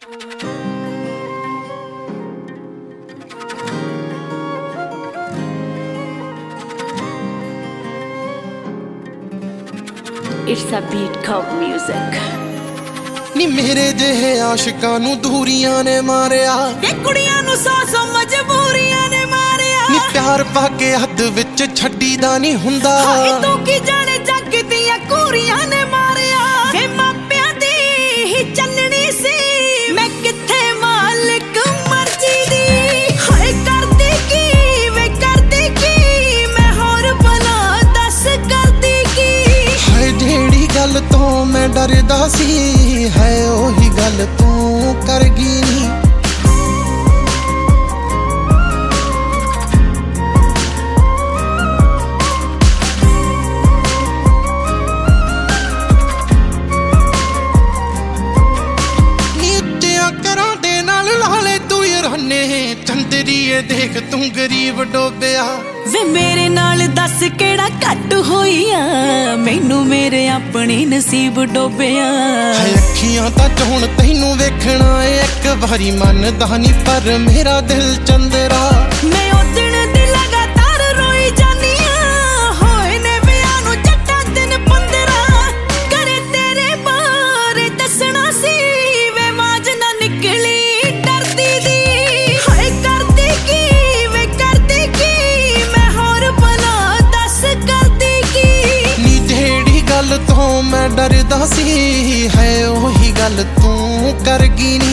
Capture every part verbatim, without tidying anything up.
It's a beat called music. नी मेरे जेहे आशिकां नू दूरियां ने मारिया, वे कुड़ियां नू सौ सौ मजबूरियां ने मारिया। नी प्यार पाके हद विच छड्डी दा नी हुंदा। हाय तू की जाने जग दियां कुड़ियां ने मारिया। वे मापियां दी ही चलनी सी, मैं किथे मालिक मर्जी दी। हाय करदी की वे करदी की, मैं होर भला दस करदी की। हाय जेड़ी गल तो मैं डरदा सी, है ओही गल तू करगी नी। चंदरीए देख तू गरीब डोबिया। वे मेरे नाल दस केड़ा घट होईया, मैनू मेरे अपने नसीब डोबिया। अखियां तां हुण तैनू वेखना है एक बारी, मनदा नी पर मेरा दिल चंदरा। मैं ओ दिन दी लगातार रोई जानी आ, होए ने विआह नू जट्टा दिन पंद्रह। करे तेरे बारे दसना सी, वे माज ना निकली डरदी दी। तो मैं डरदा सी, है ओही गल तू करगी नी।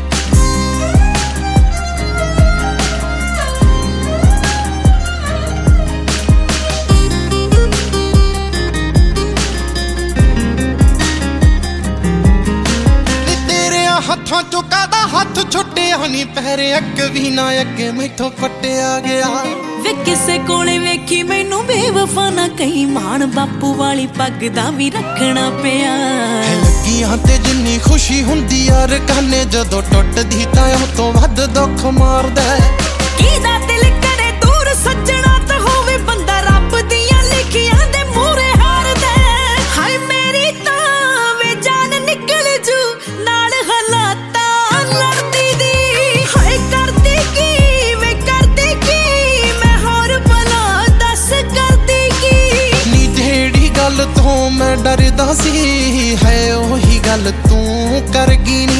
तेरे हत्थों चों कादा हथ छुट्टिया नी, पैरे अग भी ना अगे मैथों पट्टिया गया। वे किसे कोले वेखी मैनू बेवफा ना कही, मान बापू वाली पग दा भी रखना पिया। लगियां ते जिन्नी खुशी हुंदी यार काने, जदों टुटदी तां उह तों वध दुख मारदा। कीदा दिल करे दूर सजना तां होवे बंदा, रब दियां लिखियां दे मूरे हारदा। हाय मेरी तां वे जान निकल जू नाल हालातां लड़दी दी। हाय करदी की वे करदी की, मैं होर भला दस करदी की। नी जेड़ी गल तो मैं डरदा सी, है ओही गल तू करगी नी।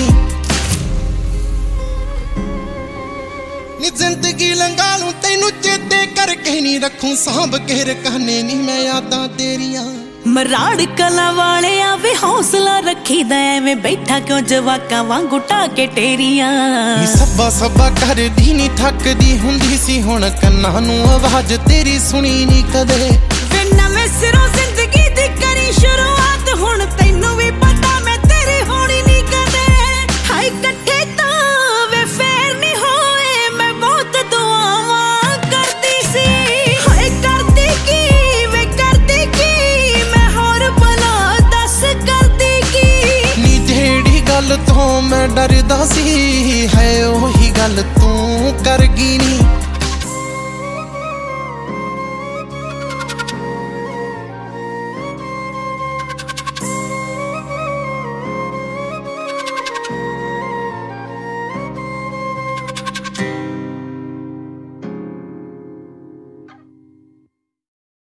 नी जिंदगी लंघा लूं तैनू चेते करके नी, रखूं सांभ के रकाने नी मैं यादां तेरियां। मराड़ कला वाले आवे हौसला रखी दा, मैं बैठा क्यों जवाकां वांगू टाके टेरियां। नी सब्बा सब्बा करदी नी थकदी हुंदी सी, हुण कन्नां नूं आवाज तेरी सुनी नी कदे। वे नवें सिरों जिंदगी दी करी शुरुआत, हुण तैनू भी पता मैं तेरी होनी नी कदे। हाय कट्ठे तां वे फेर नी होए, मैं बहुत दुआवां करदी सी। हाय करदी की वे करदी की, मैं होर भला दस करदी की। नी जेड़ी गल तो मैं डरदा सी, है ओही गल तू करगी नी।